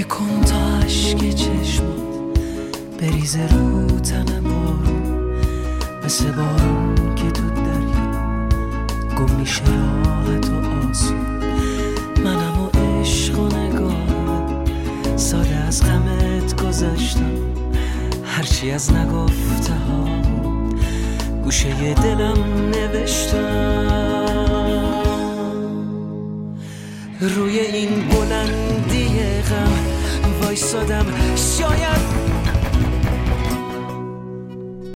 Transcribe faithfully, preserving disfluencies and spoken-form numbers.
کن تا عشق چشمات بریزه رو تن بارون، مثل بارون که تو دریا گم میشه راحت و آسون. منم و عشق و نگاه ساده از غمت گذاشتم، هرچی از نگفته ها گوشه دلم نوشتم. روی این بلندی غم وایسادم، شاید